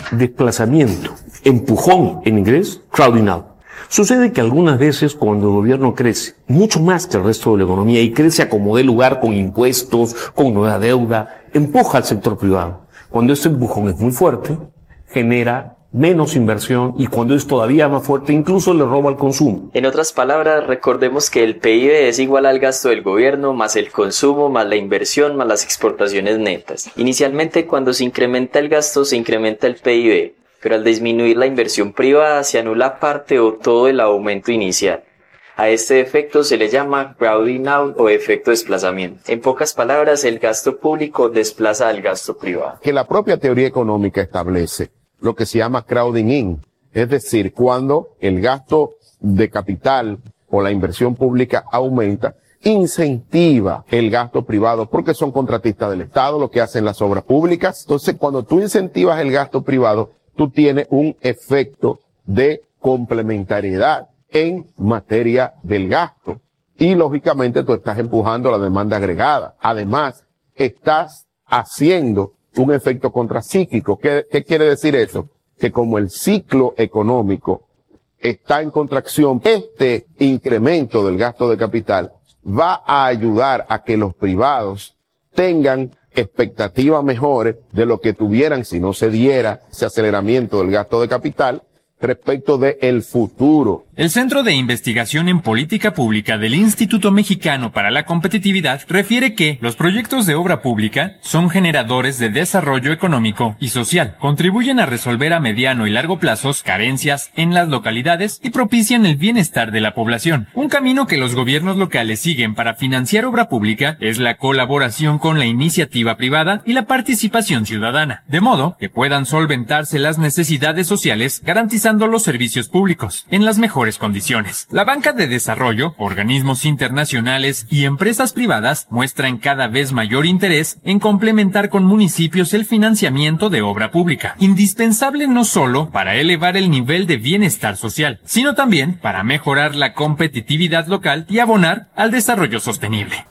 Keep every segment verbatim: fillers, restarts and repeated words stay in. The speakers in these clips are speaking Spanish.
desplazamiento, empujón en inglés, crowding out. Sucede que algunas veces cuando el gobierno crece mucho más que el resto de la economía y crece a como dé lugar con impuestos, con nueva deuda, empuja al sector privado. Cuando este empujón es muy fuerte, genera menos inversión y cuando es todavía más fuerte incluso le roba al consumo. En otras palabras, recordemos que el P I B es igual al gasto del gobierno más el consumo más la inversión más las exportaciones netas. Inicialmente cuando se incrementa el gasto se incrementa el P I B, pero al disminuir la inversión privada se anula parte o todo el aumento inicial. A este efecto se le llama crowding out o efecto desplazamiento. En pocas palabras, el gasto público desplaza al gasto privado. Que la propia teoría económica establece lo que se llama crowding in, es decir, cuando el gasto de capital o la inversión pública aumenta, incentiva el gasto privado porque son contratistas del Estado, lo que hacen las obras públicas. Entonces, cuando tú incentivas el gasto privado, tú tienes un efecto de complementariedad en materia del gasto. Y lógicamente tú estás empujando la demanda agregada. Además, estás haciendo un efecto contracíclico. ¿Qué, qué quiere decir eso? Que como el ciclo económico está en contracción, este incremento del gasto de capital va a ayudar a que los privados tengan expectativas mejores de lo que tuvieran si no se diera ese aceleramiento del gasto de capital respecto de el futuro. El Centro de Investigación en Política Pública del Instituto Mexicano para la Competitividad refiere que los proyectos de obra pública son generadores de desarrollo económico y social, contribuyen a resolver a mediano y largo plazos carencias en las localidades y propician el bienestar de la población. Un camino que los gobiernos locales siguen para financiar obra pública es la colaboración con la iniciativa privada y la participación ciudadana, de modo que puedan solventarse las necesidades sociales garantizando los servicios públicos en las mejores condiciones. La banca de desarrollo, organismos internacionales y empresas privadas muestran cada vez mayor interés en complementar con municipios el financiamiento de obra pública, indispensable no solo para elevar el nivel de bienestar social, sino también para mejorar la competitividad local y abonar al desarrollo sostenible.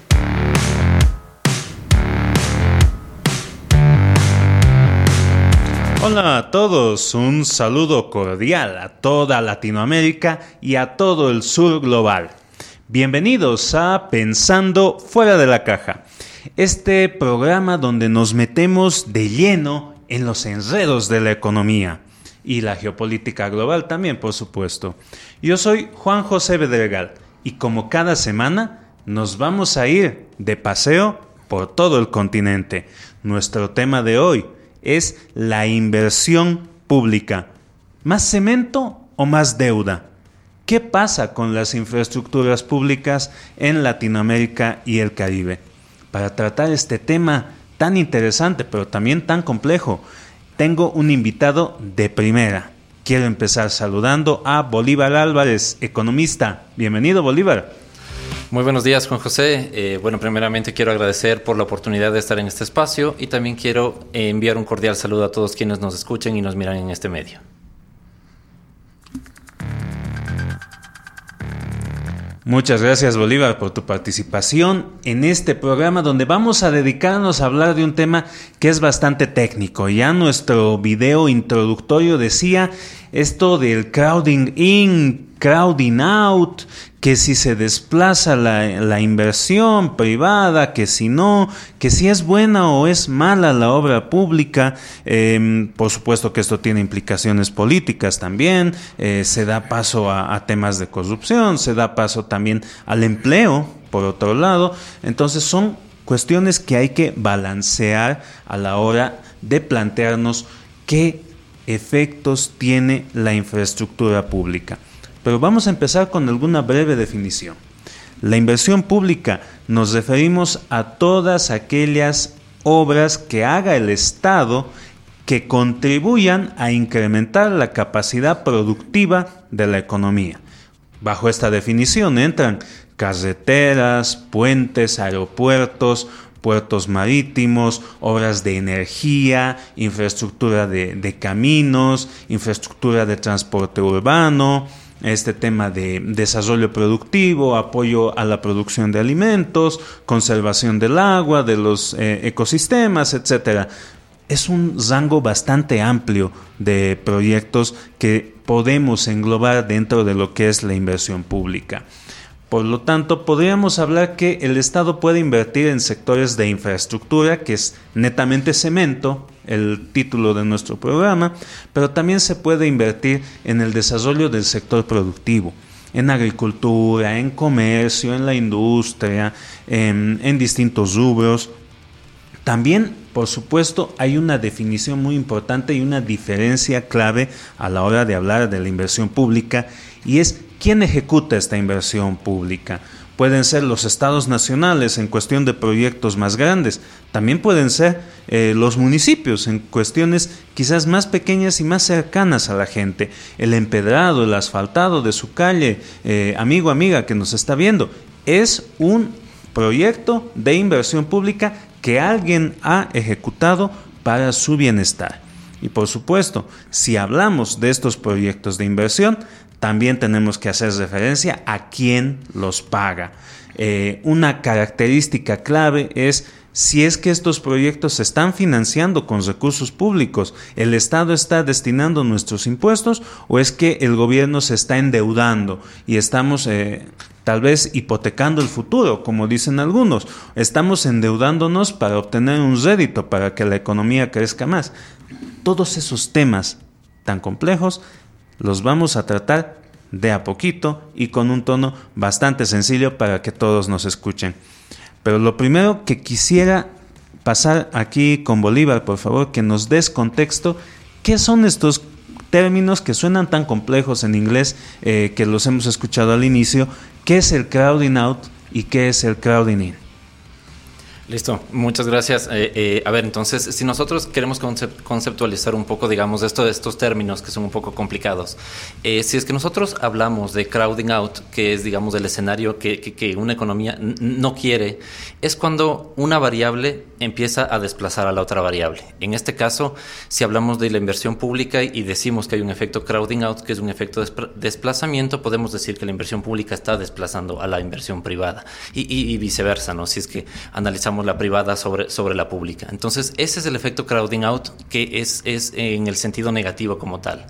Hola a todos, un saludo cordial a toda Latinoamérica y a todo el sur global. Bienvenidos a Pensando Fuera de la Caja, este programa donde nos metemos de lleno en los enredos de la economía y la geopolítica global también, por supuesto. Yo soy Juan José Bedregal y como cada semana nos vamos a ir de paseo por todo el continente. Nuestro tema de hoy es la inversión pública. ¿Más cemento o más deuda? ¿Qué pasa con las infraestructuras públicas en Latinoamérica y el Caribe? Para tratar este tema tan interesante, pero también tan complejo, tengo un invitado de primera. Quiero empezar saludando a Bolívar Álvarez, economista. Bienvenido, Bolívar. Muy buenos días, Juan José. Eh, bueno, primeramente quiero agradecer por la oportunidad de estar en este espacio y también quiero eh, enviar un cordial saludo a todos quienes nos escuchen y nos miran en este medio. Muchas gracias, Bolívar, por tu participación en este programa donde vamos a dedicarnos a hablar de un tema que es bastante técnico. Ya nuestro video introductorio decía esto del crowding in, crowding out, que si se desplaza la, la inversión privada, que si no, que si es buena o es mala la obra pública. Eh, por supuesto que esto tiene implicaciones políticas también, eh, se da paso a, a temas de corrupción, se da paso también al empleo, por otro lado. Entonces son cuestiones que hay que balancear a la hora de plantearnos qué efectos tiene la infraestructura pública. Pero vamos a empezar con alguna breve definición. La inversión pública nos referimos a todas aquellas obras que haga el Estado que contribuyan a incrementar la capacidad productiva de la economía. Bajo esta definición entran carreteras, puentes, aeropuertos, puertos marítimos, obras de energía, infraestructura de, de caminos, infraestructura de transporte urbano, este tema de desarrollo productivo, apoyo a la producción de alimentos, conservación del agua, de los eh, ecosistemas, etcétera. es un rango bastante amplio de proyectos que podemos englobar dentro de lo que es la inversión pública. Por lo tanto, podríamos hablar que el Estado puede invertir en sectores de infraestructura, que es netamente cemento, el título de nuestro programa, pero también se puede invertir en el desarrollo del sector productivo, en agricultura, en comercio, en la industria, en, en distintos rubros. También, por supuesto, hay una definición muy importante y una diferencia clave a la hora de hablar de la inversión pública, y es quién ejecuta esta inversión pública. Pueden ser los estados nacionales en cuestión de proyectos más grandes, también pueden ser eh, los municipios en cuestiones quizás más pequeñas y más cercanas a la gente. El empedrado, el asfaltado de su calle, eh, amigo, amiga que nos está viendo, es un proyecto de inversión pública que alguien ha ejecutado para su bienestar. Y por supuesto, si hablamos de estos proyectos de inversión, también tenemos que hacer referencia a quién los paga. Eh, una característica clave es si es que estos proyectos se están financiando con recursos públicos, ¿el Estado está destinando nuestros impuestos o es que el gobierno se está endeudando y estamos eh, tal vez hipotecando el futuro, como dicen algunos? Estamos endeudándonos para obtener un rédito, para que la economía crezca más. Todos esos temas tan complejos los vamos a tratar de a poquito y con un tono bastante sencillo para que todos nos escuchen. Pero lo primero que quisiera pasar aquí con Bolívar, por favor, que nos des contexto. ¿Qué son estos términos que suenan tan complejos en inglés, eh, que los hemos escuchado al inicio? ¿Qué es el crowding out y qué es el crowding in? Listo, muchas gracias. Eh, eh, a ver, entonces, si nosotros queremos concept- conceptualizar un poco, digamos, esto de estos términos que son un poco complicados, eh, si es que nosotros hablamos de crowding out, que es, digamos, el escenario que, que, que una economía n- no quiere, es cuando una variable empieza a desplazar a la otra variable. En este caso, si hablamos de la inversión pública y decimos que hay un efecto crowding out, que es un efecto de despr- desplazamiento, podemos decir que la inversión pública está desplazando a la inversión privada y, y, y viceversa, ¿no? Si es que analizamos la privada sobre, sobre la pública. Entonces, ese es el efecto crowding out, que es, es en el sentido negativo como tal.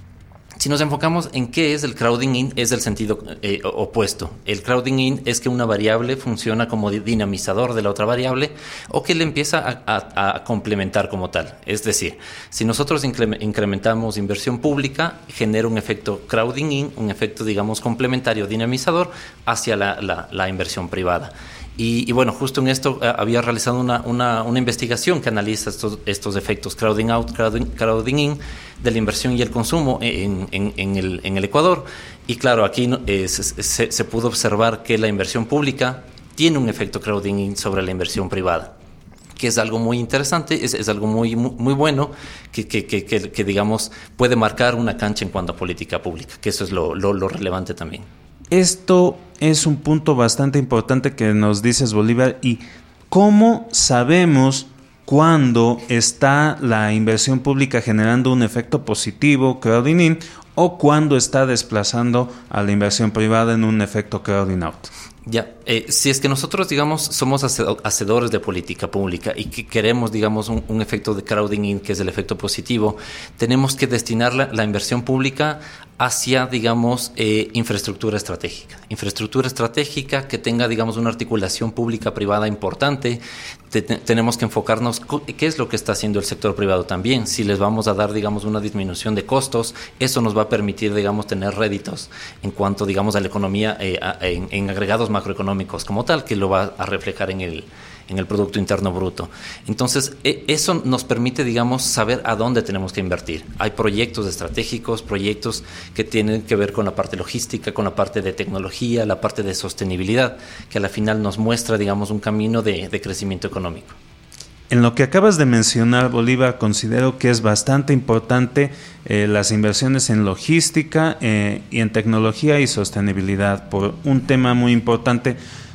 Si nos enfocamos en qué es el crowding in, es el sentido eh, opuesto. El crowding in es que una variable funciona como dinamizador de la otra variable o que le empieza a, a, a complementar como tal. Es decir, si nosotros incrementamos inversión pública, genera un efecto crowding in, un efecto, digamos, complementario, dinamizador hacia la, la, la inversión privada. Y, y bueno, justo en esto eh, había realizado una, una, una investigación que analiza estos, estos efectos crowding out, crowding, crowding in, de la inversión y el consumo en, en, en, el, en el Ecuador. Y claro, aquí eh, se, se, se pudo observar que la inversión pública tiene un efecto crowding in sobre la inversión privada, que es algo muy interesante, es, es algo muy, muy, muy bueno, que, que, que, que, que digamos puede marcar una cancha en cuanto a política pública, que eso es lo, lo, lo relevante también. Esto es un punto bastante importante que nos dices, Bolívar. ¿Y cómo sabemos cuándo está la inversión pública generando un efecto positivo, crowding in, o cuándo está desplazando a la inversión privada en un efecto crowding out? Ya, eh, si es que nosotros, digamos, somos hacedores de política pública y que queremos, digamos, un, un efecto de crowding in, que es el efecto positivo, tenemos que destinar la, la inversión pública hacia, digamos, eh, infraestructura estratégica. Infraestructura estratégica que tenga, digamos, una articulación pública-privada importante. Te, te, tenemos que enfocarnos qué es lo que está haciendo el sector privado también. Si les vamos a dar, digamos, una disminución de costos, eso nos va a permitir, digamos, tener réditos en cuanto, digamos, a la economía, eh, a, en, en agregados macroeconómicos como tal, que lo va a reflejar en el en el Producto Interno Bruto. Entonces, eso nos permite, digamos, saber a dónde tenemos que invertir. Hay proyectos estratégicos, proyectos que tienen que ver con la parte logística, con la parte de tecnología, la parte de sostenibilidad, que a la final nos muestra, digamos, un camino de, de crecimiento económico. En lo que acabas de mencionar, Bolívar, considero que es bastante importante eh, las inversiones en logística eh, y en tecnología y sostenibilidad, por un tema muy importante.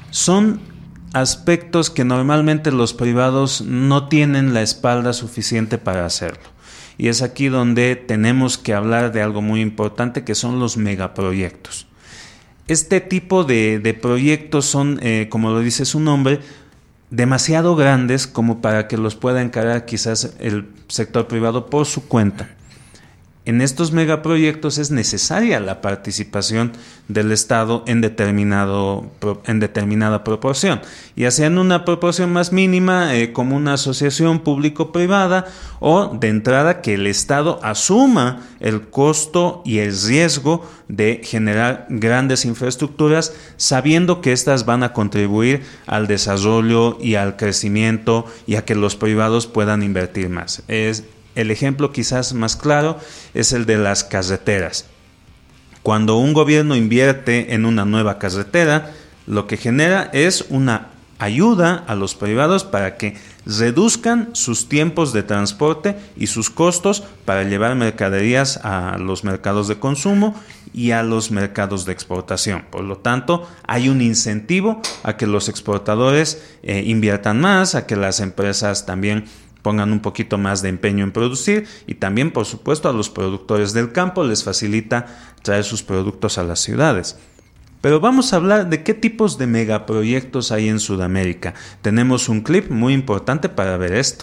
Son aspectos que normalmente los privados no tienen la espalda suficiente para hacerlo. Y es aquí donde tenemos que hablar de algo muy importante, que son los megaproyectos. Este tipo de, de proyectos son, eh, como lo dice su nombre, demasiado grandes como para que los pueda encarar quizás el sector privado por su cuenta. En estos megaproyectos es necesaria la participación del Estado en, determinado, en determinada proporción, ya sea en una proporción más mínima eh, como una asociación público-privada, o de entrada que el Estado asuma el costo y el riesgo de generar grandes infraestructuras, sabiendo que éstas van a contribuir al desarrollo y al crecimiento y a que los privados puedan invertir más. Es El ejemplo quizás más claro es el de las carreteras. Cuando un gobierno invierte en una nueva carretera, lo que genera es una ayuda a los privados para que reduzcan sus tiempos de transporte y sus costos para llevar mercaderías a los mercados de consumo y a los mercados de exportación. Por lo tanto, hay un incentivo a que los exportadores eh, inviertan más, a que las empresas también pongan un poquito más de empeño en producir, y también, por supuesto, a los productores del campo les facilita traer sus productos a las ciudades. Pero vamos a hablar de qué tipos de megaproyectos hay en Sudamérica. Tenemos un clip muy importante para ver esto.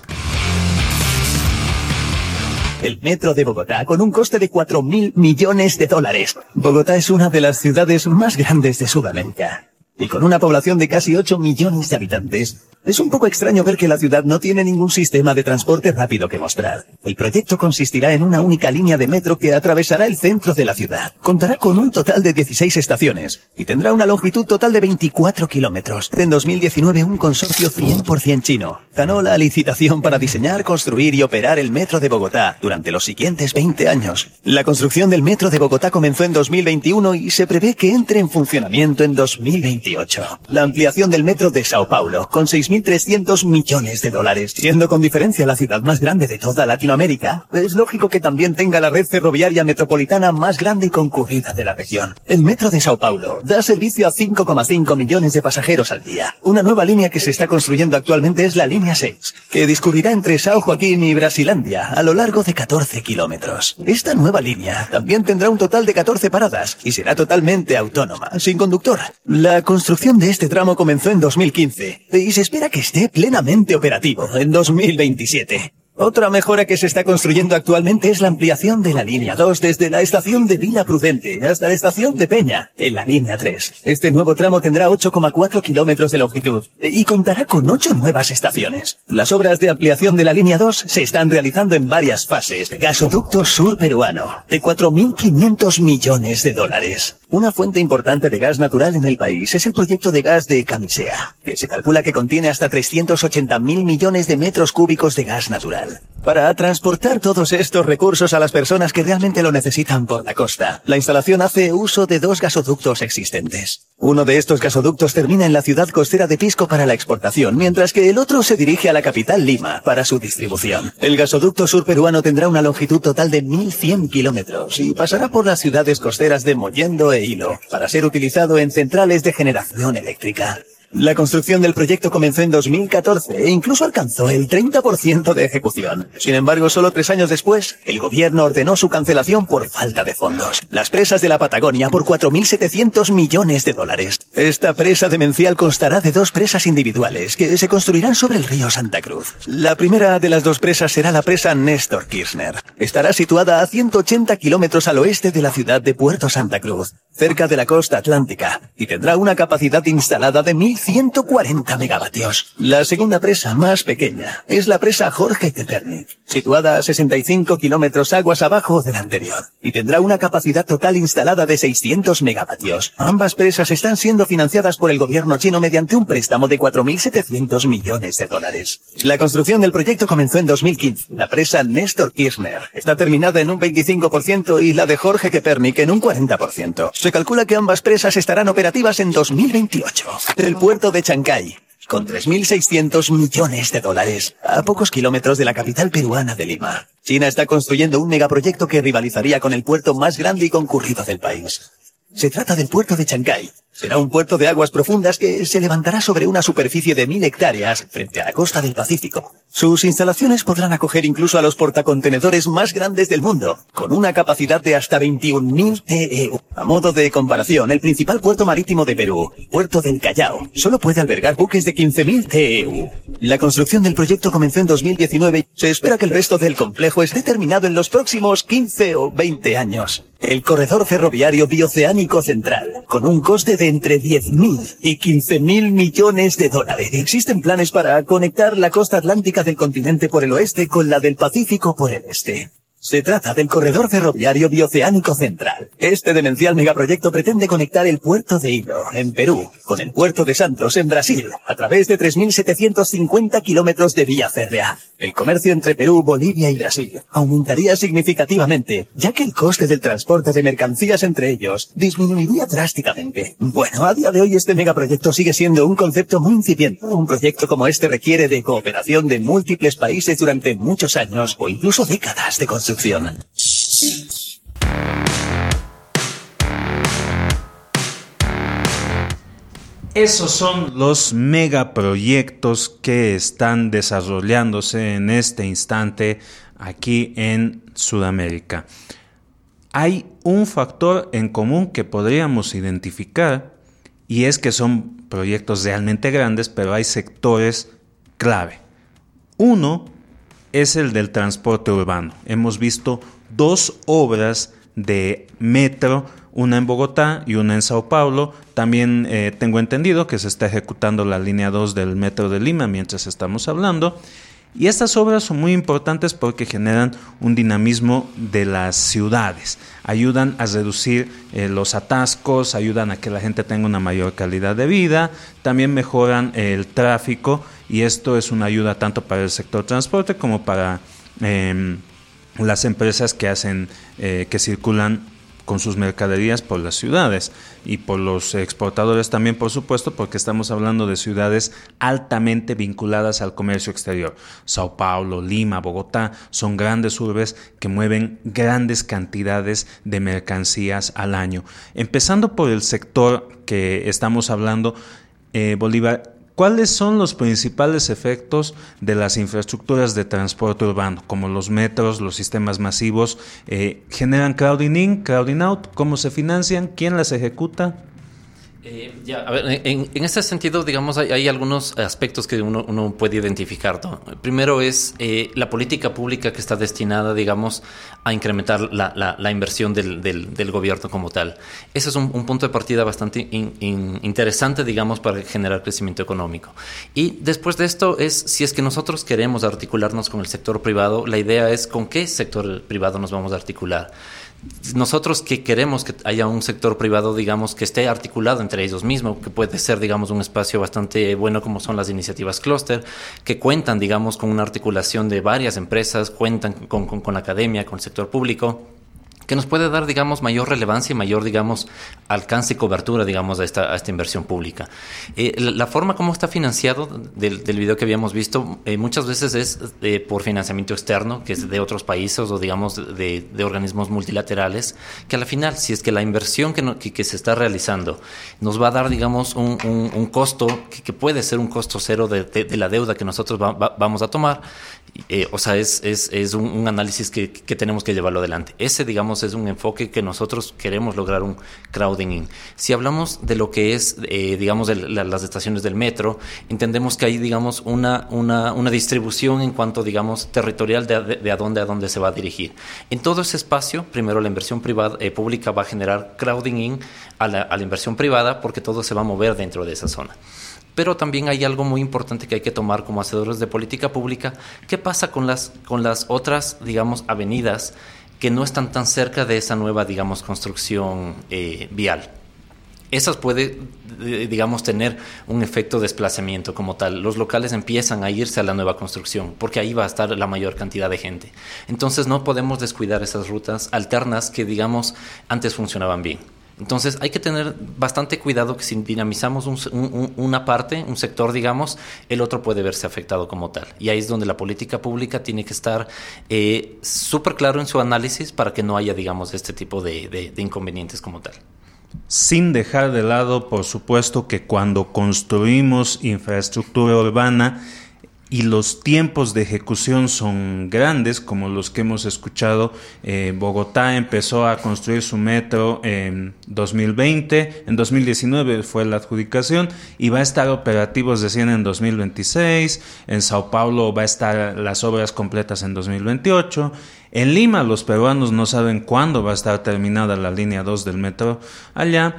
El metro de Bogotá, con un coste de cuatro mil millones de dólares. Bogotá es una de las ciudades más grandes de Sudamérica. Y con una población de casi ocho millones de habitantes, es un poco extraño ver que la ciudad no tiene ningún sistema de transporte rápido que mostrar. El proyecto consistirá en una única línea de metro que atravesará el centro de la ciudad. Contará con un total de dieciséis estaciones y tendrá una longitud total de veinticuatro kilómetros. En dos mil diecinueve, un consorcio cien por ciento chino ganó la licitación para diseñar, construir y operar el metro de Bogotá durante los siguientes veinte años. La construcción del metro de Bogotá comenzó en dos mil veintiuno y se prevé que entre en funcionamiento en dos mil veintiocho. La ampliación del metro de Sao Paulo, con seis mil trescientos millones de dólares, siendo con diferencia la ciudad más grande de toda Latinoamérica, es lógico que también tenga la red ferroviaria metropolitana más grande y concurrida de la región. El metro de Sao Paulo da servicio a cinco coma cinco millones de pasajeros al día. Una nueva línea que se está construyendo actualmente es la línea seis, que discurrirá entre São Joaquín y Brasilandia a lo largo de catorce kilómetros. Esta nueva línea también tendrá un total de catorce paradas y será totalmente autónoma, sin conductor. La construcción de este tramo comenzó en dos mil quince y se espera que esté plenamente operativo en dos mil veintisiete. Otra mejora que se está construyendo actualmente es la ampliación de la línea dos desde la estación de Villa Prudente hasta la estación de Peña, en la línea tres. Este nuevo tramo tendrá ocho coma cuatro kilómetros de longitud y contará con ocho nuevas estaciones. Las obras de ampliación de la línea dos se están realizando en varias fases. Gasoducto Sur Peruano, de cuatro mil quinientos millones de dólares. Una fuente importante de gas natural en el país es el proyecto de gas de Camisea, que se calcula que contiene hasta trescientos ochenta mil millones de metros cúbicos de gas natural. Para transportar todos estos recursos a las personas que realmente lo necesitan por la costa, la instalación hace uso de dos gasoductos existentes. Uno de estos gasoductos termina en la ciudad costera de Pisco para la exportación, mientras que el otro se dirige a la capital Lima para su distribución. El gasoducto sur peruano tendrá una longitud total de mil cien kilómetros y pasará por las ciudades costeras de Mollendo e Hilo para ser utilizado en centrales de generación eléctrica. La construcción del proyecto comenzó en dos mil catorce e incluso alcanzó el treinta por ciento de ejecución. Sin embargo, solo tres años después, el gobierno ordenó su cancelación por falta de fondos. Las presas de la Patagonia por cuatro mil setecientos millones de dólares. Esta presa demencial constará de dos presas individuales que se construirán sobre el río Santa Cruz. La primera de las dos presas será la presa Néstor Kirchner. Estará situada a ciento ochenta kilómetros al oeste de la ciudad de Puerto Santa Cruz, cerca de la costa atlántica, y tendrá una capacidad instalada de mil ciento cuarenta megavatios. La segunda presa, más pequeña, es la presa Jorge Tepernich, situada a sesenta y cinco kilómetros aguas abajo de la anterior, y tendrá una capacidad total instalada de seiscientos megavatios. Ambas presas están siendo financiadas por el gobierno chino mediante un préstamo de cuatro mil setecientos millones de dólares. La construcción del proyecto comenzó en dos mil quince. La presa Néstor Kirchner está terminada en un veinticinco por ciento y la de Jorge Tepernich en un cuarenta por ciento. Se calcula que ambas presas estarán operativas en dos mil veintiocho. El puerto de Chancay, con tres mil seiscientos millones de dólares, a pocos kilómetros de la capital peruana de Lima. China está construyendo un megaproyecto que rivalizaría con el puerto más grande y concurrido del país. Se trata del puerto de Chancay, Será un puerto de aguas profundas que se levantará sobre una superficie de mil hectáreas frente a la costa del Pacífico. Sus instalaciones podrán acoger incluso a los portacontenedores más grandes del mundo, con una capacidad de hasta veintiún mil T E U. A modo de comparación, el principal puerto marítimo de Perú, Puerto del Callao, solo puede albergar buques de quince mil T E U. La construcción del proyecto comenzó en dos mil diecinueve. Se espera que el resto del complejo esté terminado en los próximos quince o veinte años. El corredor ferroviario bioceánico central, con un coste de entre diez mil y quince mil millones de dólares. Existen planes para conectar la costa atlántica del continente por el oeste con la del Pacífico por el este. Se trata del corredor ferroviario bioceánico central. Este demencial megaproyecto pretende conectar el puerto de Hilo, en Perú, con el puerto de Santos, en Brasil, a través de tres mil setecientos cincuenta kilómetros de vía férrea. El comercio entre Perú, Bolivia y Brasil aumentaría significativamente, ya que el coste del transporte de mercancías entre ellos disminuiría drásticamente. Bueno, a día de hoy este megaproyecto sigue siendo un concepto muy incipiente. Un proyecto como este requiere de cooperación de múltiples países durante muchos años o incluso décadas de construcción. Esos son los megaproyectos que están desarrollándose en este instante aquí en Sudamérica. Hay un factor en común que podríamos identificar y es que son proyectos realmente grandes, pero hay sectores clave. Uno es el del transporte urbano. Hemos visto dos obras de metro, una en Bogotá y una en Sao Paulo. También eh, tengo entendido que se está ejecutando la línea dos del metro de Lima mientras estamos hablando. Y estas obras son muy importantes porque generan un dinamismo de las ciudades, ayudan a reducir eh, los atascos, ayudan a que la gente tenga una mayor calidad de vida, también mejoran eh, el tráfico y esto es una ayuda tanto para el sector transporte como para eh, las empresas que hacen, eh, que circulan con sus mercaderías por las ciudades y por los exportadores también, por supuesto, porque estamos hablando de ciudades altamente vinculadas al comercio exterior. Sao Paulo, Lima, Bogotá son grandes urbes que mueven grandes cantidades de mercancías al año. Empezando por el sector que estamos hablando, eh, Bolívar, ¿cuáles son los principales efectos de las infraestructuras de transporte urbano, como los metros, los sistemas masivos? Eh, ¿Generan crowding in, crowding out? ¿Cómo se financian? ¿Quién las ejecuta? Eh, ya, a ver, en, en este sentido, digamos, hay, hay algunos aspectos que uno, uno puede identificar, ¿no? Primero es eh, la política pública que está destinada, digamos, a incrementar la, la, la inversión del, del, del gobierno como tal. Ese es un, un punto de partida bastante in, in, interesante, digamos, para generar crecimiento económico. Y después de esto es, si es que nosotros queremos articularnos con el sector privado, la idea es con qué sector privado nos vamos a articular. Nosotros que queremos que haya un sector privado, digamos, que esté articulado entre ellos mismos, que puede ser, digamos, un espacio bastante bueno como son las iniciativas clúster, que cuentan, digamos, con una articulación de varias empresas, cuentan con, con, con la academia, con el sector público, que nos puede dar, digamos, mayor relevancia y mayor, digamos, alcance y cobertura, digamos, a esta, a esta inversión pública. Eh, la, la forma como está financiado del, del video que habíamos visto eh, muchas veces es eh, por financiamiento externo, que es de otros países o, digamos, de, de organismos multilaterales, que a la final, si es que la inversión que, no, que, que se está realizando nos va a dar, digamos, un, un, un costo que, que puede ser un costo cero de, de, de la deuda que nosotros va, va, vamos a tomar, eh, o sea, es, es, es un, un análisis que, que tenemos que llevarlo adelante. Ese, digamos, es un enfoque que nosotros queremos lograr un crowding in. Si hablamos de lo que es, eh, digamos, de la, las estaciones del metro, entendemos que hay, digamos, una, una, una distribución en cuanto, digamos, territorial de, de, de a dónde a dónde se va a dirigir. En todo ese espacio, primero la inversión privada, eh, pública va a generar crowding in a la, a la inversión privada porque todo se va a mover dentro de esa zona. Pero también hay algo muy importante que hay que tomar como hacedores de política pública. ¿Qué pasa con las, con las otras, digamos, avenidas que no están tan cerca de esa nueva, digamos, construcción eh, vial? Esas puede, digamos, tener un efecto de desplazamiento como tal. Los locales empiezan a irse a la nueva construcción porque ahí va a estar la mayor cantidad de gente. Entonces no podemos descuidar esas rutas alternas que, digamos, antes funcionaban bien. Entonces hay que tener bastante cuidado que si dinamizamos un, un, una parte, un sector, digamos, el otro puede verse afectado como tal. Y ahí es donde la política pública tiene que estar eh, súper claro en su análisis para que no haya, digamos, este tipo de, de, de inconvenientes como tal. sin dejar de lado, por supuesto, que cuando construimos infraestructura urbana y los tiempos de ejecución son grandes, como los que hemos escuchado, eh, Bogotá empezó a construir su metro en dos mil veinte, en dos mil diecinueve fue la adjudicación y va a estar operativo recién en dos mil veintiséis, en Sao Paulo va a estar las obras completas en dos mil veintiocho, en Lima los peruanos no saben cuándo va a estar terminada la línea dos del metro allá.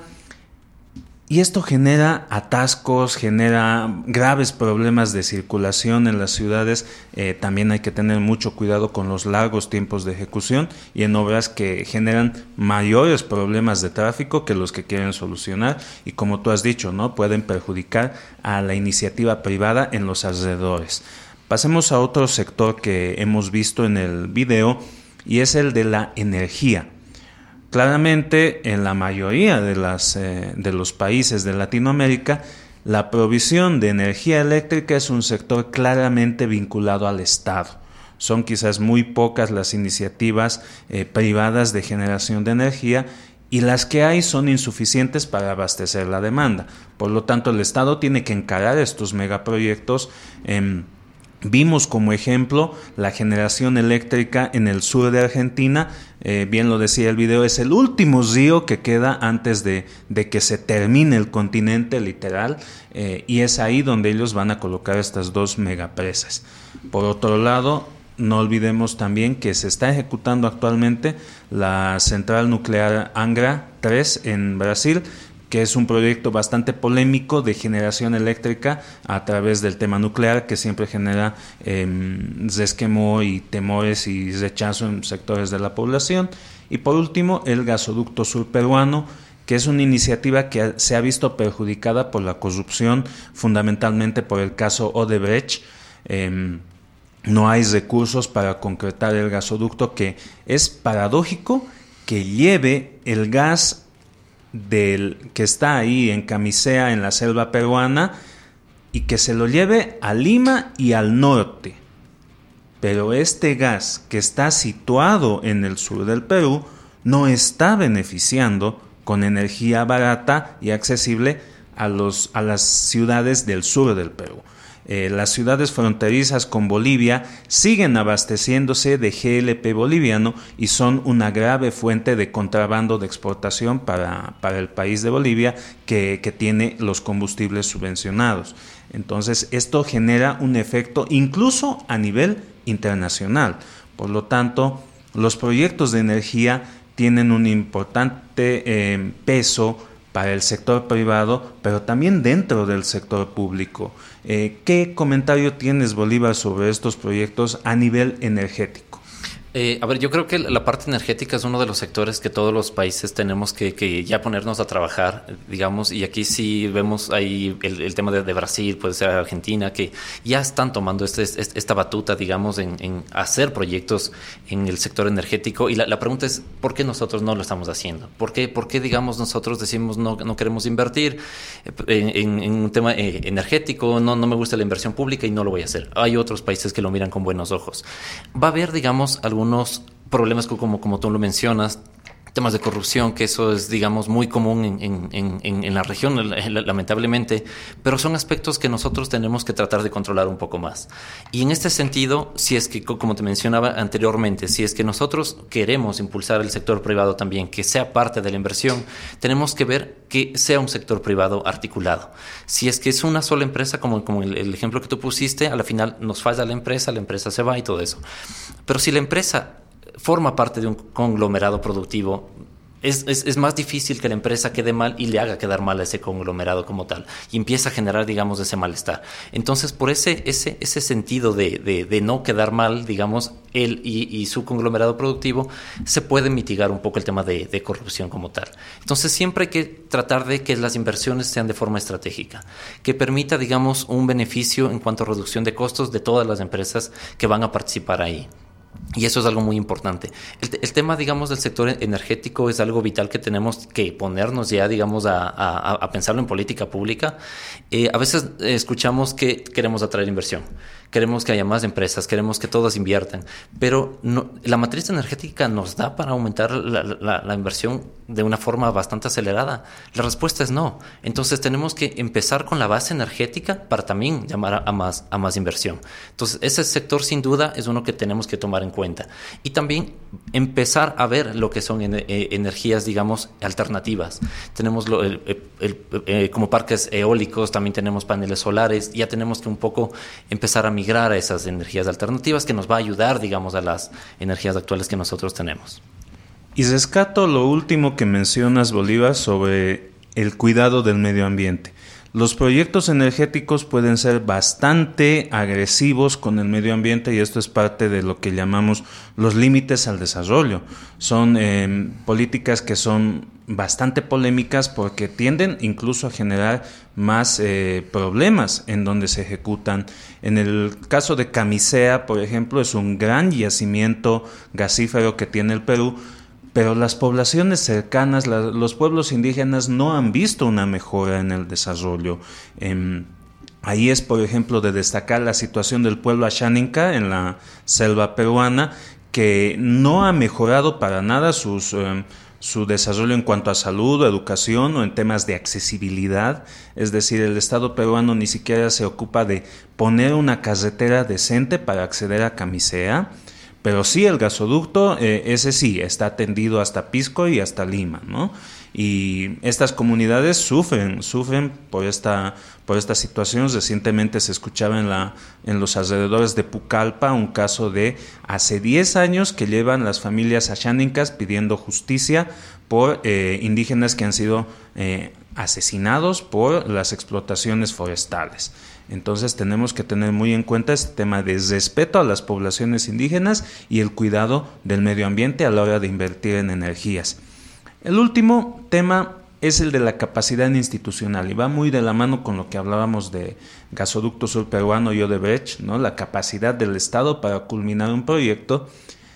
Y esto genera atascos, genera graves problemas de circulación en las ciudades. Eh, también hay que tener mucho cuidado con los largos tiempos de ejecución y en obras que generan mayores problemas de tráfico que los que quieren solucionar. Y como tú has dicho, ¿no? Pueden perjudicar a la iniciativa privada en los alrededores. Pasemos a otro sector que hemos visto en el video y es el de la energía. Claramente, en la mayoría de, las, eh, de los países de Latinoamérica, la provisión de energía eléctrica es un sector claramente vinculado al Estado. Son quizás muy pocas las iniciativas eh, privadas de generación de energía y las que hay son insuficientes para abastecer la demanda. Por lo tanto, el Estado tiene que encarar estos megaproyectos. Eh, Vimos como ejemplo la generación eléctrica en el sur de Argentina, eh, bien lo decía el video, es el último río que queda antes de, de que se termine el continente literal, eh, y es ahí donde ellos van a colocar estas dos megapresas. Por otro lado, no olvidemos también que se está ejecutando actualmente la central nuclear Angra tres en Brasil, que es un proyecto bastante polémico de generación eléctrica a través del tema nuclear, que siempre genera eh, resquemor y temores y rechazo en sectores de la población. Y por último, el gasoducto sur peruano, que es una iniciativa que se ha visto perjudicada por la corrupción, fundamentalmente por el caso Odebrecht. Eh, no hay recursos para concretar el gasoducto, que es paradójico que lleve el gas del que está ahí en Camisea, en la selva peruana, y que se lo lleve a Lima y al norte. Pero este gas que está situado en el sur del Perú no está beneficiando con energía barata y accesible a, los, a las ciudades del sur del Perú. Eh, las ciudades fronterizas con Bolivia siguen abasteciéndose de G L P boliviano y son una grave fuente de contrabando de exportación para, para el país de Bolivia, que, que tiene los combustibles subvencionados. Entonces, esto genera un efecto incluso a nivel internacional. Por lo tanto, los proyectos de energía tienen un importante eh, peso para el sector privado, pero también dentro del sector público. Eh, ¿Qué comentario tienes, Bolívar, sobre estos proyectos a nivel energético? Eh, a ver, yo creo que la parte energética es uno de los sectores que todos los países tenemos que, que ya ponernos a trabajar, digamos, y aquí sí vemos ahí el, el tema de, de Brasil, puede ser Argentina, que ya están tomando este, este, esta batuta, digamos, en, en hacer proyectos en el sector energético. Y la, la pregunta es, ¿por qué nosotros no lo estamos haciendo? ¿Por qué, por qué digamos, nosotros decimos no, no queremos invertir en, en, en un tema eh, energético, no, no me gusta la inversión pública y no lo voy a hacer? Hay otros países que lo miran con buenos ojos. Va a haber, digamos, algún unos problemas como, como tú lo mencionas, temas de corrupción, que eso es, digamos, muy común en, en, en, en la región, lamentablemente, pero son aspectos que nosotros tenemos que tratar de controlar un poco más. Y en este sentido, si es que, como te mencionaba anteriormente, si es que nosotros queremos impulsar el sector privado también, que sea parte de la inversión, tenemos que ver que sea un sector privado articulado. Si es que es una sola empresa, como, como el, el ejemplo que tú pusiste, a la final nos falla la empresa, la empresa se va y todo eso. Pero si la empresa forma parte de un conglomerado productivo, es, es, es más difícil que la empresa quede mal y le haga quedar mal a ese conglomerado como tal, y empieza a generar, digamos, ese malestar. Entonces, por ese, ese, ese sentido de, de, de no quedar mal, digamos, él y, y su conglomerado productivo, se puede mitigar un poco el tema de, de corrupción como tal. Entonces, siempre hay que tratar de que las inversiones sean de forma estratégica, que permita, digamos, un beneficio en cuanto a reducción de costos de todas las empresas que van a participar ahí. Y eso es algo muy importante. El, el tema, digamos, del sector energético es algo vital que tenemos que ponernos ya, digamos, a, a, a pensarlo en política pública. Eh, a veces escuchamos que queremos atraer inversión, queremos que haya más empresas, queremos que todas inviertan, pero no, la matriz energética nos da para aumentar la, la, la inversión de una forma bastante acelerada. La respuesta es no. Entonces tenemos que empezar con la base energética para también llamar a, a, más, a más inversión. Entonces ese sector sin duda es uno que tenemos que tomar en cuenta. Y también empezar a ver lo que son en, eh, energías, digamos, alternativas. Tenemos lo, el, el, el, eh, como parques eólicos, también tenemos paneles solares. Ya tenemos que un poco empezar a migrar a esas energías alternativas que nos va a ayudar, digamos, a las energías actuales que nosotros tenemos. Y rescato lo último que mencionas, Bolívar, sobre el cuidado del medio ambiente. Los proyectos energéticos pueden ser bastante agresivos con el medio ambiente y esto es parte de lo que llamamos los límites al desarrollo. Son eh, políticas que son bastante polémicas porque tienden incluso a generar más eh, problemas en donde se ejecutan. En el caso de Camisea, por ejemplo, es un gran yacimiento gasífero que tiene el Perú, pero las poblaciones cercanas, la, los pueblos indígenas no han visto una mejora en el desarrollo. Eh, ahí es, por ejemplo, de destacar la situación del pueblo Ashaninka en la selva peruana, que no ha mejorado para nada sus, eh, su desarrollo en cuanto a salud, educación o en temas de accesibilidad. Es decir, el Estado peruano ni siquiera se ocupa de poner una carretera decente para acceder a Camisea. Pero sí, el gasoducto, eh, ese sí, está tendido hasta Pisco y hasta Lima, ¿no? Y estas comunidades sufren, sufren por esta, por esta situación. Recientemente se escuchaba en, la, en los alrededores de Pucallpa un caso de hace diez años que llevan las familias ashánicas pidiendo justicia por eh, indígenas que han sido eh, asesinados por las explotaciones forestales. Entonces tenemos que tener muy en cuenta este tema de respeto a las poblaciones indígenas y el cuidado del medio ambiente a la hora de invertir en energías. El último tema es el de la capacidad institucional y va muy de la mano con lo que hablábamos de Gasoducto Sur Peruano y Odebrecht, ¿no? La capacidad del Estado para culminar un proyecto.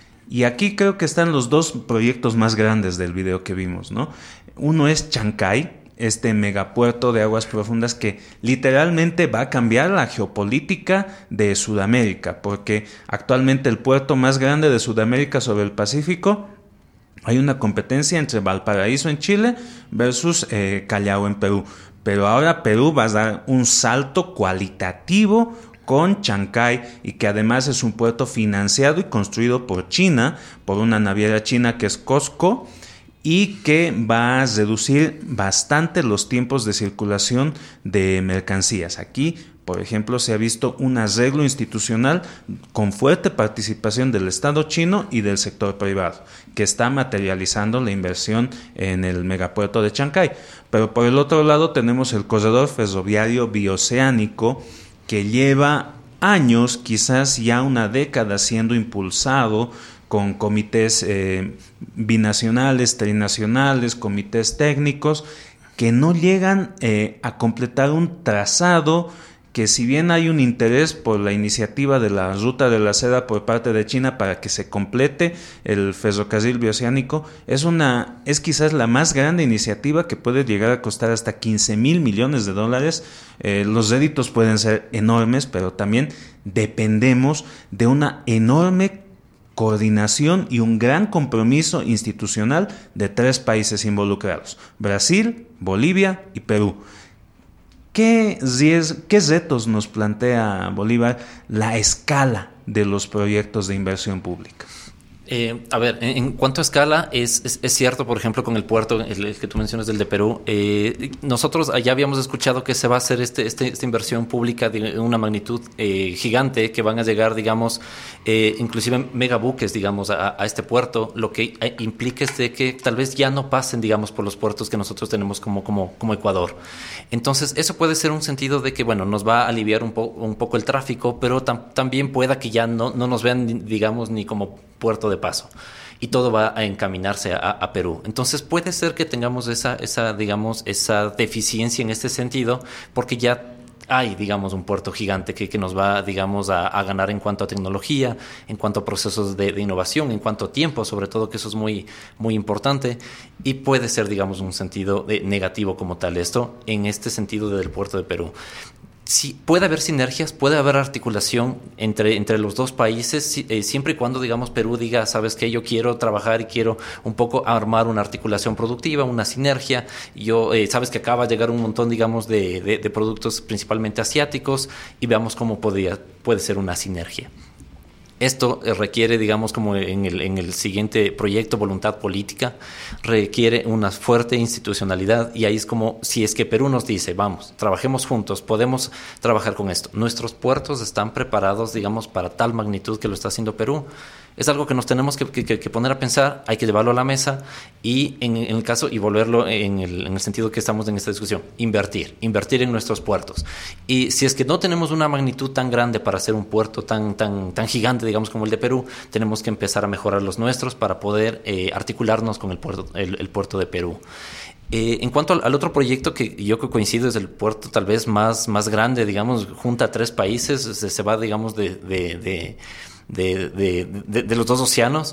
Y aquí creo que están los dos proyectos más grandes del video que vimos, ¿no? Uno es Chancay, este megapuerto de aguas profundas que literalmente va a cambiar la geopolítica de Sudamérica, porque actualmente el puerto más grande de Sudamérica sobre el Pacífico, hay una competencia entre Valparaíso en Chile versus eh, Callao en Perú, pero ahora Perú va a dar un salto cualitativo con Chancay y que además es un puerto financiado y construido por China, por una naviera china que es COSCO, y que va a reducir bastante los tiempos de circulación de mercancías. Aquí, por ejemplo, se ha visto un arreglo institucional con fuerte participación del Estado chino y del sector privado, que está materializando la inversión en el megapuerto de Chancay. Pero por el otro lado tenemos el corredor ferroviario bioceánico, que lleva años, quizás ya una década, siendo impulsado con comités eh, binacionales, trinacionales, comités técnicos, que no llegan eh, a completar un trazado que, si bien hay un interés por la iniciativa de la Ruta de la Seda por parte de China para que se complete el ferrocarril bioceánico, es, una, es quizás la más grande iniciativa que puede llegar a costar hasta quince mil millones de dólares. Eh, los réditos pueden ser enormes, pero también dependemos de una enorme coordinación y un gran compromiso institucional de tres países involucrados: Brasil, Bolivia y Perú. ¿Qué, qué retos nos plantea, Bolívar, la escala de los proyectos de inversión pública? Eh, a ver, en, en cuanto a escala, es, es, es cierto, por ejemplo, con el puerto, el, el que tú mencionas del de Perú, eh, nosotros ya habíamos escuchado que se va a hacer este, este, esta inversión pública de una magnitud eh, gigante, que van a llegar, digamos, eh, inclusive megabuques, digamos, a, a este puerto, lo que implica es de que tal vez ya no pasen, digamos, por los puertos que nosotros tenemos como, como, como Ecuador. Entonces, eso puede ser un sentido de que, bueno, nos va a aliviar un, po, un poco el tráfico, pero tam, también pueda que ya no, no nos vean, digamos, ni como puerto de paso, y todo va a encaminarse a, a Perú. Entonces puede ser que tengamos esa, esa, digamos, esa deficiencia en este sentido, porque ya hay, digamos, un puerto gigante que, que nos va, digamos, a, a ganar en cuanto a tecnología, en cuanto a procesos de, de innovación, en cuanto a tiempo, sobre todo, que eso es muy, muy importante, y puede ser, digamos, un sentido de negativo como tal esto, en este sentido del puerto de Perú. sí, puede haber sinergias, puede haber articulación entre, entre los dos países, eh, siempre y cuando, digamos, Perú diga, sabes que yo quiero trabajar y quiero un poco armar una articulación productiva, una sinergia. Yo, eh, sabes que acaba de llegar un montón, digamos, de, de, de productos principalmente asiáticos y veamos cómo podría, puede ser una sinergia. Esto requiere, digamos, como en el, en el siguiente proyecto, voluntad política, requiere una fuerte institucionalidad, y ahí es como, si es que Perú nos dice, vamos, trabajemos juntos, podemos trabajar con esto. Nuestros puertos están preparados, digamos, para tal magnitud que lo está haciendo Perú. Es algo que nos tenemos que, que, que poner a pensar, hay que llevarlo a la mesa y en, en el caso, y volverlo en el, en el sentido que estamos en esta discusión, invertir, invertir en nuestros puertos. Y si es que no tenemos una magnitud tan grande para hacer un puerto tan, tan, tan gigante, digamos, como el de Perú, tenemos que empezar a mejorar los nuestros para poder eh, articularnos con el puerto, el, el puerto de Perú. Eh, en cuanto al, al otro proyecto que yo que coincido es el puerto tal vez más, más grande, digamos, junta a tres países, se, se va, digamos, de... de, de De, de, de, de los dos océanos,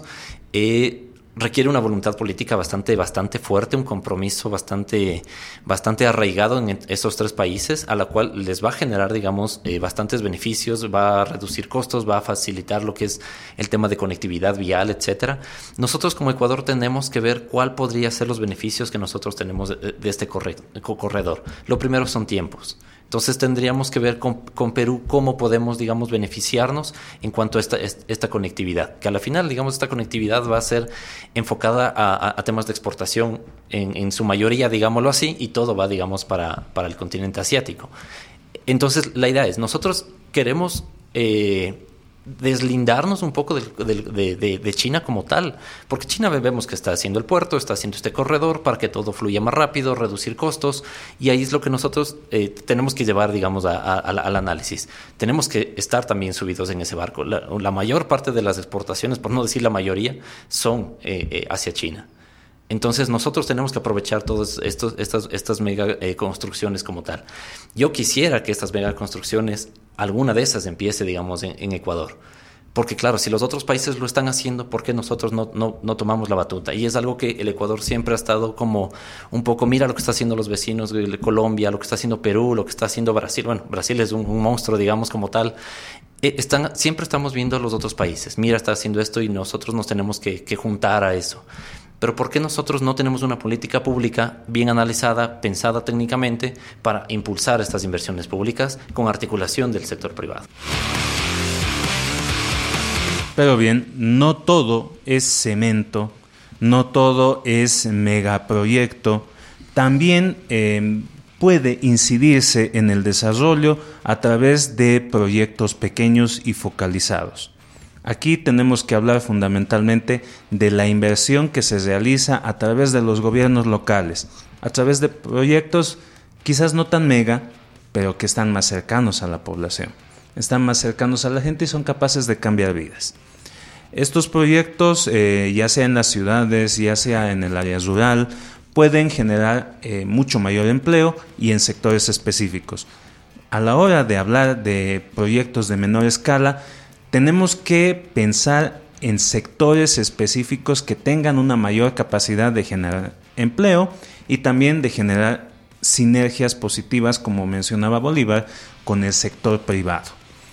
eh, requiere una voluntad política bastante, bastante fuerte, un compromiso bastante, bastante arraigado en esos tres países, a la cual les va a generar, digamos, eh, bastantes beneficios, va a reducir costos, va a facilitar lo que es el tema de conectividad vial, etcétera. Nosotros como Ecuador tenemos que ver cuál podría ser los beneficios que nosotros tenemos de, de este corredor. Lo primero son tiempos. Entonces tendríamos que ver con, con Perú cómo podemos, digamos, beneficiarnos en cuanto a esta, esta conectividad, que a la final, digamos, esta conectividad va a ser enfocada a, a, a temas de exportación en, en su mayoría, digámoslo así, y todo va, digamos, para, para el continente asiático. Entonces la idea es, nosotros queremos eh, deslindarnos un poco de, de, de, de China como tal, porque China vemos que está haciendo el puerto, está haciendo este corredor para que todo fluya más rápido, reducir costos, y ahí es lo que nosotros eh, tenemos que llevar, digamos, a, a, al análisis. Tenemos que estar también subidos en ese barco. La, la mayor parte de las exportaciones, por no decir la mayoría, son eh, eh, hacia China. Entonces nosotros tenemos que aprovechar todas estos, estas, estas mega eh, construcciones como tal. Yo quisiera que estas mega construcciones, alguna de esas empiece, digamos, en, en Ecuador. Porque claro, si los otros países lo están haciendo, ¿por qué nosotros no, no, no tomamos la batuta? Y es algo que el Ecuador siempre ha estado como un poco, mira lo que está haciendo los vecinos de Colombia, lo que está haciendo Perú, lo que está haciendo Brasil. Bueno, Brasil es un, un monstruo, digamos, como tal. Eh, están, siempre estamos viendo a los otros países. Mira, está haciendo esto y nosotros nos tenemos que, que juntar a eso. Pero ¿por qué nosotros no tenemos una política pública bien analizada, pensada técnicamente para impulsar estas inversiones públicas con articulación del sector privado? Pero bien, no todo es cemento, no todo es megaproyecto. También eh, puede incidirse en el desarrollo a través de proyectos pequeños y focalizados. Aquí tenemos que hablar fundamentalmente de la inversión que se realiza a través de los gobiernos locales, a través de proyectos quizás no tan mega, pero que están más cercanos a la población, están más cercanos a la gente y son capaces de cambiar vidas. Estos proyectos, eh, ya sea en las ciudades, ya sea en el área rural, pueden generar eh, mucho mayor empleo y en sectores específicos. A la hora de hablar de proyectos de menor escala, tenemos que pensar en sectores específicos que tengan una mayor capacidad de generar empleo y también de generar sinergias positivas, como mencionaba Bolívar, con el sector privado.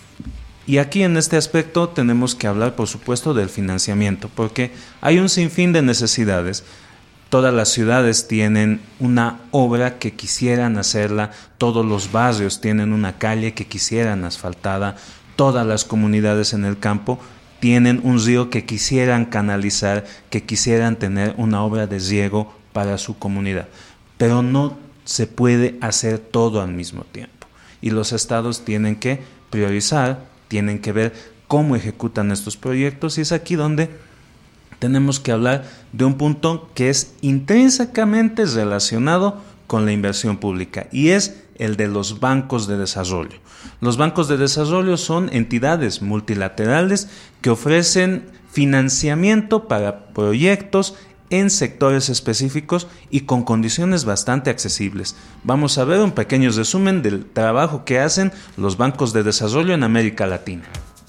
Y aquí en este aspecto tenemos que hablar, por supuesto, del financiamiento, porque hay un sinfín de necesidades. Todas las ciudades tienen una obra que quisieran hacerla, todos los barrios tienen una calle que quisieran asfaltada, todas las comunidades en el campo tienen un río que quisieran canalizar, que quisieran tener una obra de riego para su comunidad. Pero no se puede hacer todo al mismo tiempo. Y los estados tienen que priorizar, tienen que ver cómo ejecutan estos proyectos, y es aquí donde tenemos que hablar de un punto que es intrínsecamente relacionado con la inversión pública, y es el de los bancos de desarrollo. Los bancos de desarrollo son entidades multilaterales que ofrecen financiamiento para proyectos en sectores específicos y con condiciones bastante accesibles. Vamos a ver un pequeño resumen del trabajo que hacen los bancos de desarrollo en América Latina.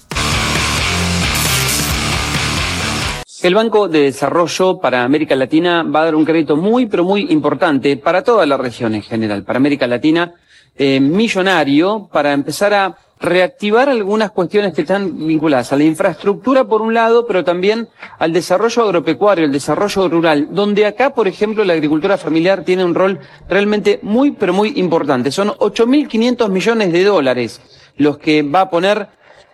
El Banco de Desarrollo para América Latina va a dar un crédito muy, pero muy importante para toda la región en general. Para América Latina eh, millonario para empezar a reactivar algunas cuestiones que están vinculadas a la infraestructura por un lado, pero también al desarrollo agropecuario, el desarrollo rural, donde acá, por ejemplo, la agricultura familiar tiene un rol realmente muy, pero muy importante. Son ocho mil quinientos millones de dólares los que va a poner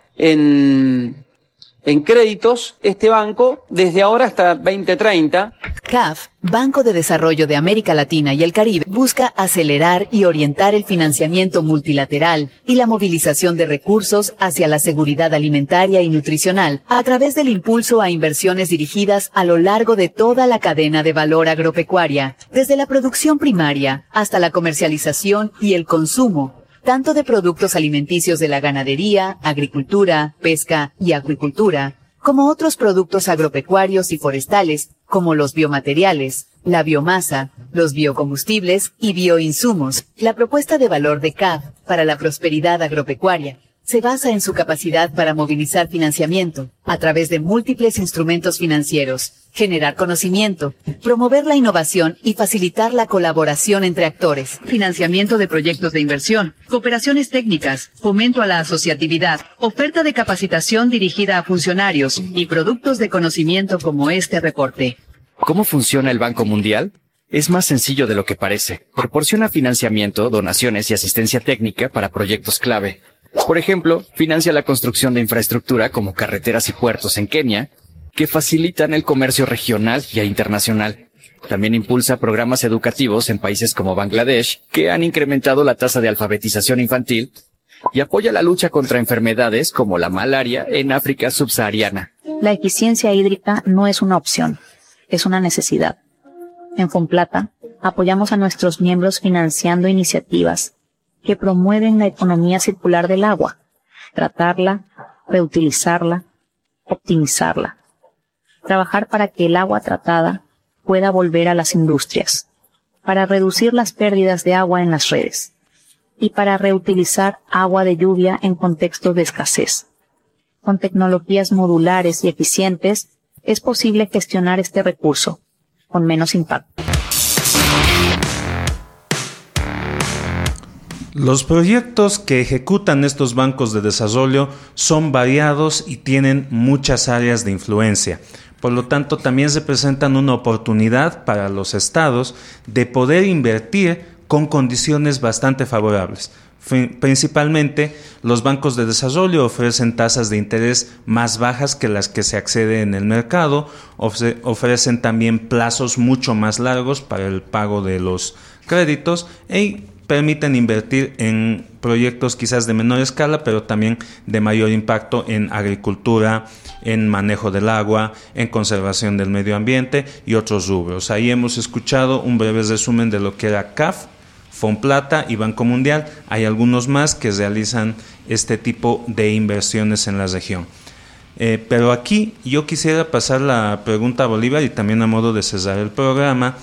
en, en créditos este banco desde ahora hasta veinte treinta. C A F, Banco de Desarrollo de América Latina y el Caribe, busca acelerar y orientar el financiamiento multilateral y la movilización de recursos hacia la seguridad alimentaria y nutricional a través del impulso a inversiones dirigidas a lo largo de toda la cadena de valor agropecuaria, desde la producción primaria hasta la comercialización y el consumo, tanto de productos alimenticios de la ganadería, agricultura, pesca y acuicultura, como otros productos agropecuarios y forestales, como los biomateriales, la biomasa, los biocombustibles y bioinsumos. La propuesta de valor de C A F para la prosperidad agropecuaria se basa en su capacidad para movilizar financiamiento a través de múltiples instrumentos financieros, generar conocimiento, promover la innovación y facilitar la colaboración entre actores, financiamiento de proyectos de inversión, cooperaciones técnicas, fomento a la asociatividad, oferta de capacitación dirigida a funcionarios y productos de conocimiento como este reporte. ¿Cómo funciona el Banco Mundial? Es más sencillo de lo que parece. Proporciona financiamiento, donaciones y asistencia técnica para proyectos clave. Por ejemplo, financia la construcción de infraestructura como carreteras y puertos en Kenia, que facilitan el comercio regional y internacional. También impulsa programas educativos en países como Bangladesh, que han incrementado la tasa de alfabetización infantil, y apoya la lucha contra enfermedades como la malaria en África subsahariana. La eficiencia hídrica no es una opción, es una necesidad. En Fomplata, apoyamos a nuestros miembros financiando iniciativas que promueven la economía circular del agua, tratarla, reutilizarla, optimizarla. Trabajar para que el agua tratada pueda volver a las industrias, para reducir las pérdidas de agua en las redes y para reutilizar agua de lluvia en contextos de escasez. Con tecnologías modulares y eficientes es posible gestionar este recurso con menos impacto. Los proyectos que ejecutan estos bancos de desarrollo son variados y tienen muchas áreas de influencia. Por lo tanto, también representan una oportunidad para los estados de poder invertir con condiciones bastante favorables. Principalmente, los bancos de desarrollo ofrecen tasas de interés más bajas que las que se accede en el mercado, ofrecen también plazos mucho más largos para el pago de los créditos y permiten invertir en proyectos quizás de menor escala, pero también de mayor impacto en agricultura, en manejo del agua, en conservación del medio ambiente y otros rubros. Ahí hemos escuchado un breve resumen de lo que era C A F, Fomplata y Banco Mundial. Hay algunos más que realizan este tipo de inversiones en la región. Eh, pero aquí yo quisiera pasar la pregunta a Bolívar y también a modo de cerrar el programa.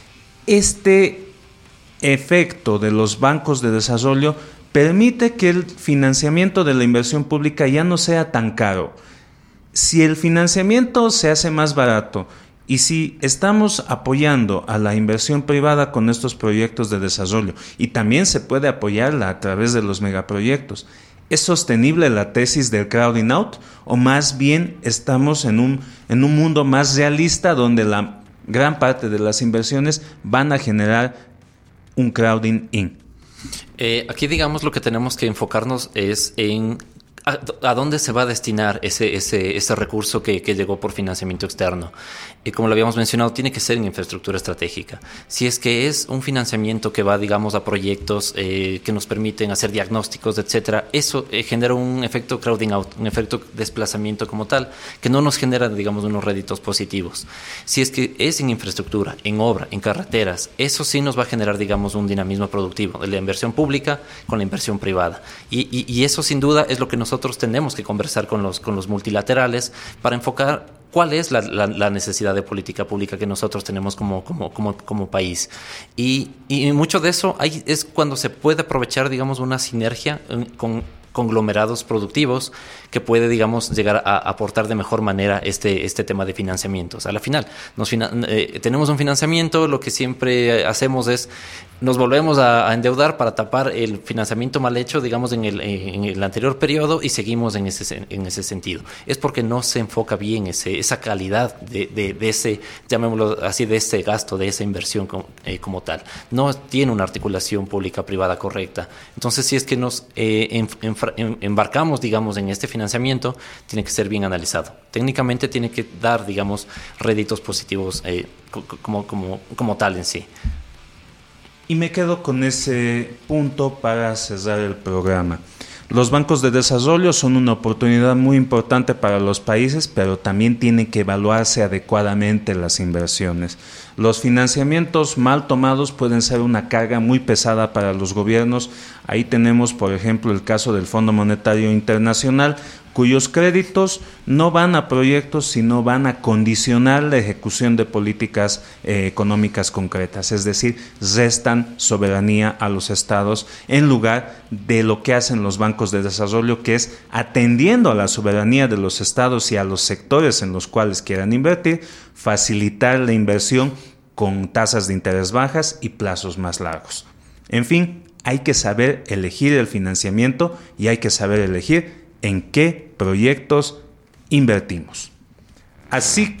Este efecto de los bancos de desarrollo permite que el financiamiento de la inversión pública ya no sea tan caro. Si el financiamiento se hace más barato y si estamos apoyando a la inversión privada con estos proyectos de desarrollo y también se puede apoyarla a través de los megaproyectos, ¿es sostenible la tesis del crowding out o más bien estamos en un, en un mundo más realista donde la gran parte de las inversiones van a generar un crowding in? Eh, aquí, digamos, lo que tenemos que enfocarnos es en a, a dónde se va a destinar ese, ese, ese recurso que, que llegó por financiamiento externo. Y como lo habíamos mencionado, tiene que ser en infraestructura estratégica. Si es que es un financiamiento que va, digamos, a proyectos eh, que nos permiten hacer diagnósticos, etcétera, eso eh, genera un efecto crowding out, un efecto desplazamiento como tal, que no nos genera, digamos, unos réditos positivos. Si es que es en infraestructura, en obra, en carreteras, eso sí nos va a generar, digamos, un dinamismo productivo de la inversión pública con la inversión privada. Y, y, y eso, sin duda, es lo que nosotros tenemos que conversar con los, con los multilaterales para enfocar cuál es la, la, la necesidad de política pública que nosotros tenemos como, como, como, como país. Y, y mucho de eso hay, es cuando se puede aprovechar, digamos, una sinergia con conglomerados productivos que puede, digamos, llegar a aportar de mejor manera este, este tema de financiamientos. A la final, nos fina- eh, tenemos un financiamiento, lo que siempre hacemos es nos volvemos a, a endeudar para tapar el financiamiento mal hecho, digamos, en el, en el anterior periodo, y seguimos en ese, en ese sentido. Es porque no se enfoca bien ese, esa calidad de, de, de ese, llamémoslo así, de ese gasto, de esa inversión como, eh, como tal. No tiene una articulación pública-privada correcta. Entonces, si es que nos eh, en, en, embarcamos, digamos, en este financiamiento, tiene que ser bien analizado. Técnicamente tiene que dar, digamos, réditos positivos eh, como, como, como tal en sí. Y me quedo con ese punto para cerrar el programa. Los bancos de desarrollo son una oportunidad muy importante para los países, pero también tienen que evaluarse adecuadamente las inversiones. Los financiamientos mal tomados pueden ser una carga muy pesada para los gobiernos. Ahí tenemos, por ejemplo, el caso del Fondo Monetario Internacional, cuyos créditos no van a proyectos, sino van a condicionar la ejecución de políticas eh, económicas concretas, es decir, restan soberanía a los estados en lugar de lo que hacen los bancos de desarrollo, que es, atendiendo a la soberanía de los estados y a los sectores en los cuales quieran invertir, facilitar la inversión con tasas de interés bajas y plazos más largos. En fin, hay que saber elegir el financiamiento y hay que saber elegir en qué proyectos invertimos. Así,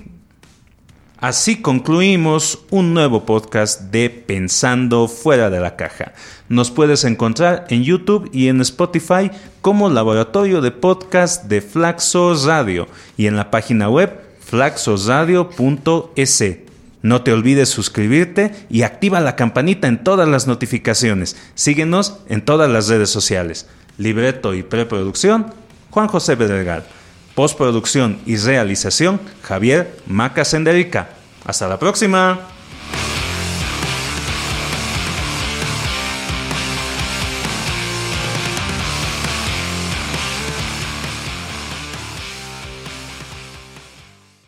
así concluimos un nuevo podcast de Pensando Fuera de la Caja. Nos puedes encontrar en YouTube y en Spotify como Laboratorio de Podcast de Flaxo Radio y en la página web flaxoradio punto es. No te olvides suscribirte y activa la campanita en todas las notificaciones. Síguenos en todas las redes sociales. Libreto y preproducción, Juan José Bedregal. Postproducción y realización, Javier Maca Senderica. Hasta la próxima.